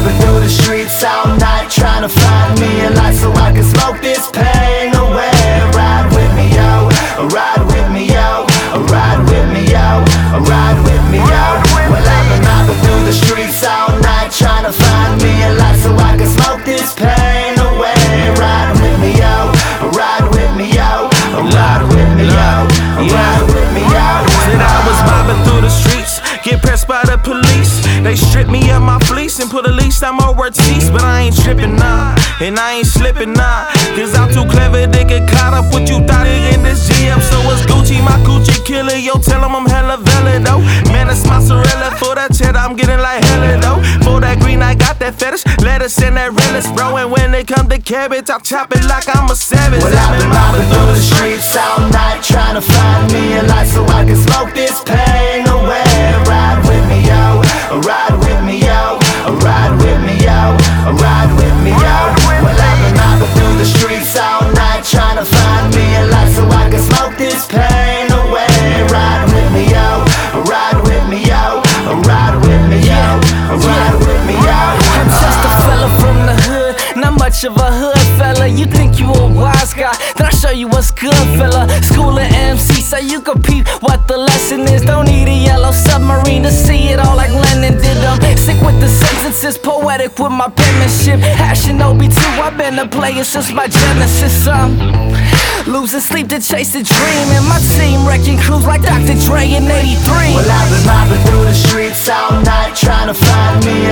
mobbing through the streets all night, trying to find me a light so I can smoke this pain away. Ride with me, yo, ride with me, yo, ride with me, yo, ride with me, yo. Well, I've been mobbing through the streets all night, trying to find me a light so I can smoke this pain away. Ride with me, yo, ride with me, yo, ride with me, yo, ride with me, yo. Said I was mobbing through the streets, get pressed by the police. They stripped me of my fleece and put a leash on my Ortiz. But I ain't tripping, nah, and I ain't slipping, nah, cause I'm too clever to get caught up with you thought it in this GM. So it's Gucci, my coochie killer, yo, tell him I'm hella valid, though. Man, it's mozzarella, for that cheddar I'm getting like hella, though. For that green, I got that fetish, lettuce and that relish, bro. And when it come to cabbage, I chop it like I'm a savage. Well, I've been mobbing through the streets all night, trying to find me a light so I can smoke this pain away. Ride with me, yo, ride with me, yo, ride with me, yo, ride with me, yo. Well, I've been mobbing through the streets all night, trying to find me a light so I can smoke this pain away. Ride with me, yo, ride with me, yo, ride with me, yo, ride with me, yo. I'm just a fella from the hood, not much of a hood fella. You think you a wise guy, then I show you what's good, fella. School of MC, so you can peep what the lesson is. Don't need a yellow submarine to see it all like Lennon did. I'm sick with the sentences, poetic with my penmanship. Shinobi 2, I've been a player since my genesis. Losing sleep to chase a dream, and my team wrecking crews like Dr. Dre in '83. Well, I've been mobbing through the streets all night, trying to find me